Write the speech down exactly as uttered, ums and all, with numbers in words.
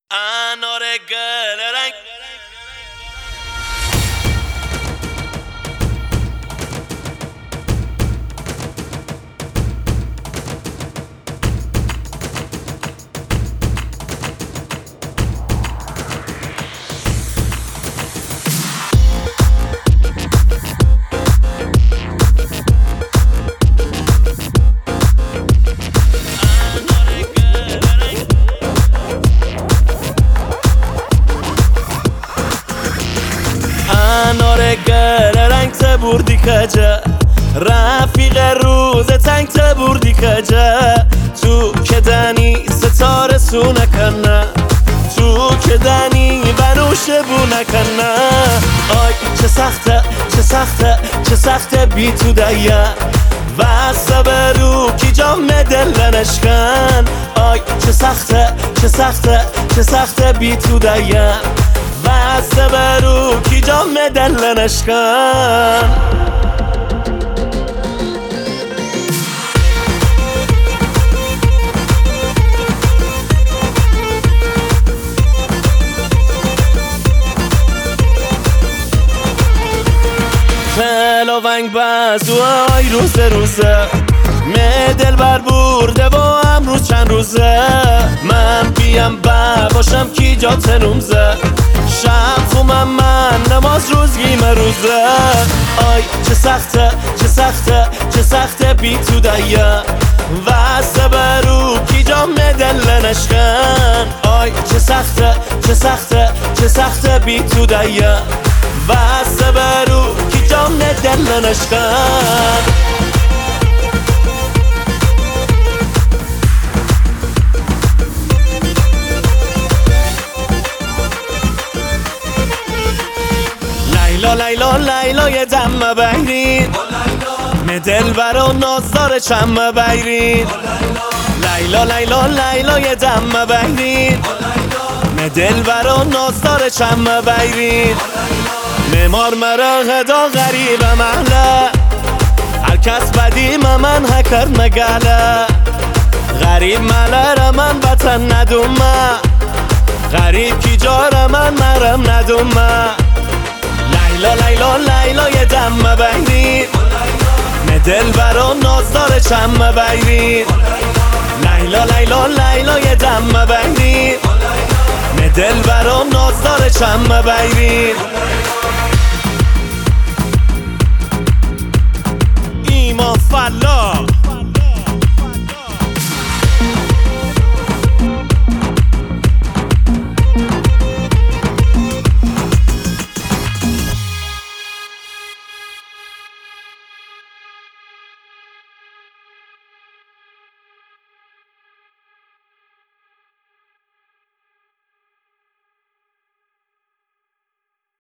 انار گل رنگ انار گل رنگ تبوردی کجا رفیق روز تنگ تبوردی کجا تو که دنی ستاره سو نکنه تو که دنی بنوشه بو نکنه آی چه سخته چه سخته چه سخته بی تو دیا و صبرو کی جام دل نشکن آی چه سخته چه سخته چه سخته بی تو دیا و صبرو کی جام دل نشکن خلا ونگ بس و آی روز روزه می دل بر برده با امروز چند روزه من بیم با باشم کی جا تنومزه شب خومم من نماز روزگی مروزه آی چه سخته چه سخته چه سخته بی تو دیا و صبرو کی جام دل نشکن آی چه سخته چه سخته چه سخته بی تو دیا و صبرو کی جام دل نشکن لیلا لیلا لیلا یه دم بیرین می دل برا نازدار چم بیرین لیلا لیلا لیلا یه دم بیرین می دل برا نازدار چم بیرین میمار مرا غدا غریب محله هر کس بدی من هکر مگله غریب مله را من بطن ندومه غریب کی جار من مرم ندومه لیلا لیلا لیلا یه دم بیرین می دل برا نازدار چم بیرین لیلا لیلا لیلا یه دم بیرین می دل برا نازدار چم بیرین